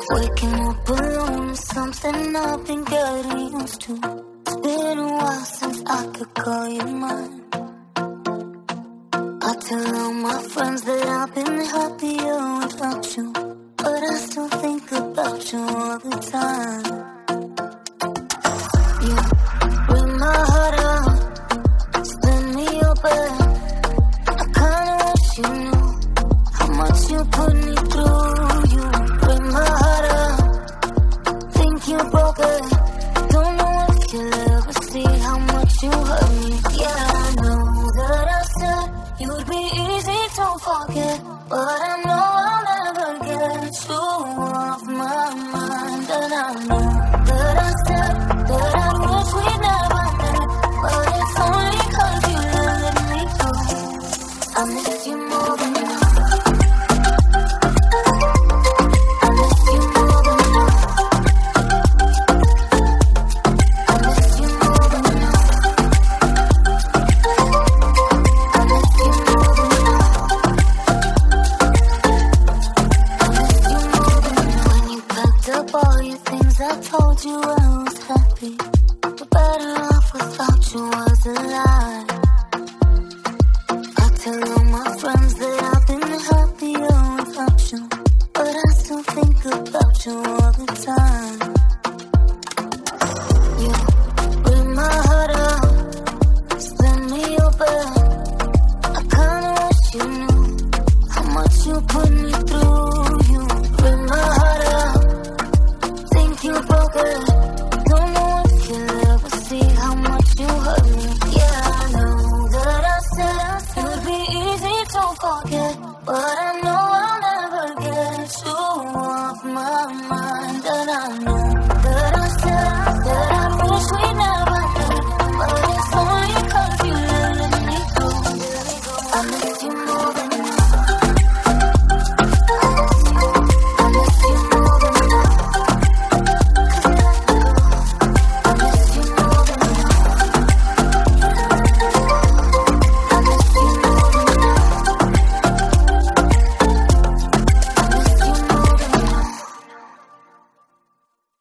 Waking up alone is something I've been getting used to. It's been a while since I could call you mine. I tell all my friends that I've been happier without you, but I still think about you all the time. You bring my heart out, spin me open. I kinda wish you knew how much you put me through. You bring my heart out, think you broke it. Don't know if you'll ever see how much you hurt me. Yeah, I know that I said you'd be easy to forget, but I know I'll never get you off my mind. And I know that I said that I wish we never met, but it's only 'cause you let me go. I miss you more than now. I miss you more than now. I miss you more than now. I miss you more than now. I miss you more than now. When you packed up all your things, I told you I was happy, but better off without you was a lie. I tell all my friends that I've been happier without you, but I still think about you all the time.